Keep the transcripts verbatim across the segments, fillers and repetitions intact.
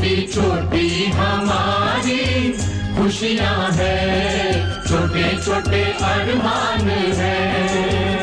छोटी छोटी हमारी खुशियाँ हैं, छोटे छोटे अरमान हैं।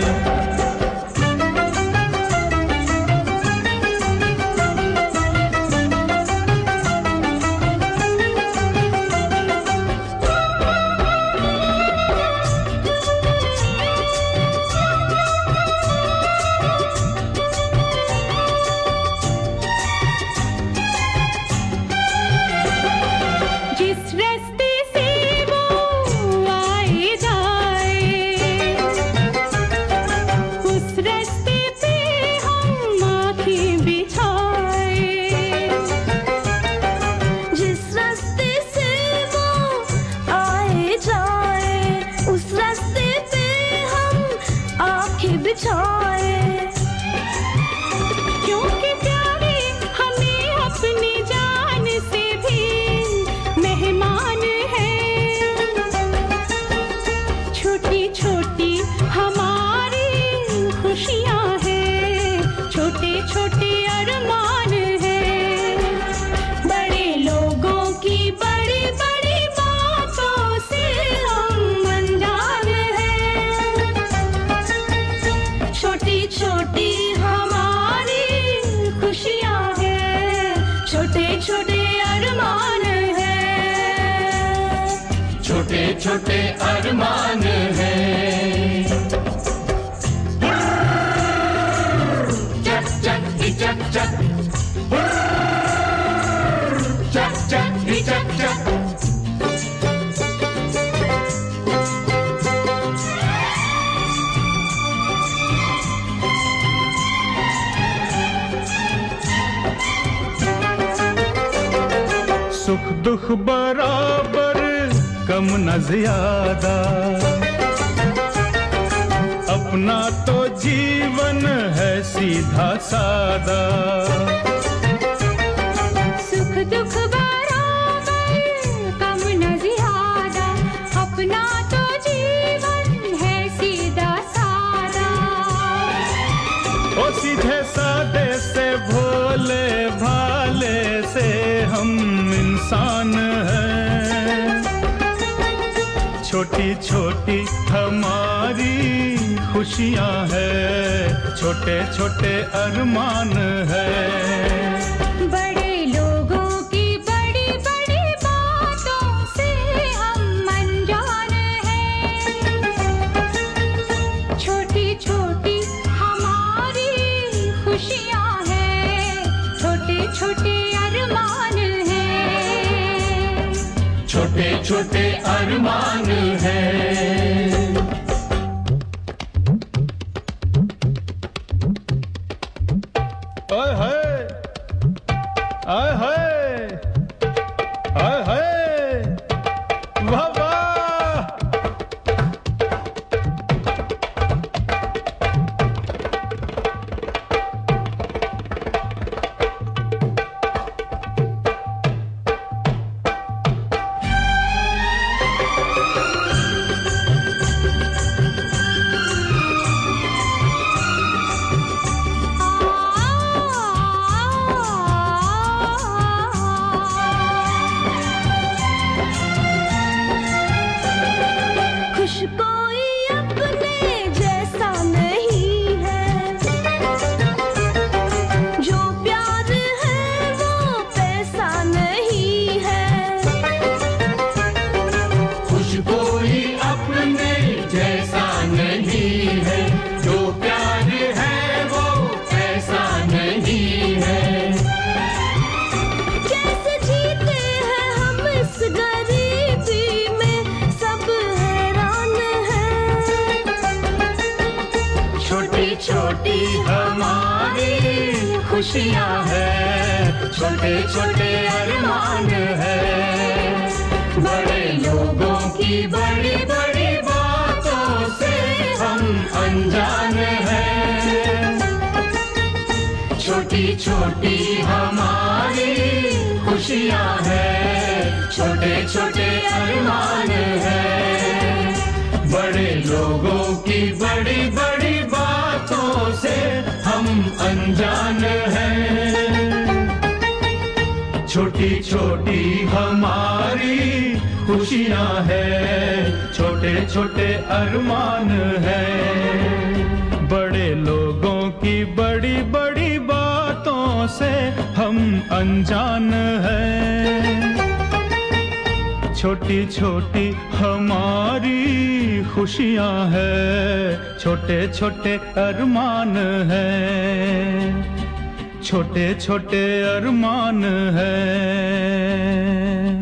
क्योंकि प्यारे हमें अपनी जान से भी मेहमान हैं। छोटी छोटी हमारी खुशियाँ हैं, छोटे छोटे अरमान हैं। बड़े लोगों की बड़ी बड़ी बातों से हम अनजान हैं। छोटी छोटी हमारी खुशियाँ हैं, छोटे छोटे अरमान हैं। छोटे छोटे अरमान हैं। चक चक ही चक चक, चक चक ही चक चक। सुख दुख बराबर कम न ज्यादा, अपना तो जीवन है सीधा सादा। सुख दुख बराबर कम न ज्यादा, अपना तो जीवन है सीधा सादा। ओ सीधे सादे से भोले भाले से हम इंसान हैं। छोटी छोटी हमारी खुशियाँ हैं, छोटे छोटे अरमान हैं। बड़े लोगों की बड़ी बड़ी बातों से हम अनजान हैं। छोटी छोटी हमारी खुशियाँ हैं, छोटे छोटे अरमान हैं। छोटे छोटे अरमान हैं। आय हाय, आय हाय, आय हाय, वाह वाह। छोटी हमारी खुशियाँ हैं, छोटे छोटे अरमान हैं। बड़े लोगों की बड़ी बड़ी बातों से हम अनजान हैं। छोटी छोटी हमारी खुशियाँ हैं, छोटे छोटे अरमान हैं। बड़े लोगों की बड़ी बड़ी बातों से हम अनजान हैं। छोटी छोटी हमारी खुशियां हैं, छोटे छोटे अरमान हैं। बड़े लोगों की बड़ी बड़ी बातों से हम अनजान हैं। छोटी छोटी हमारी खुशियां हैं, छोटे छोटे अरमान हैं, छोटे छोटे अरमान हैं।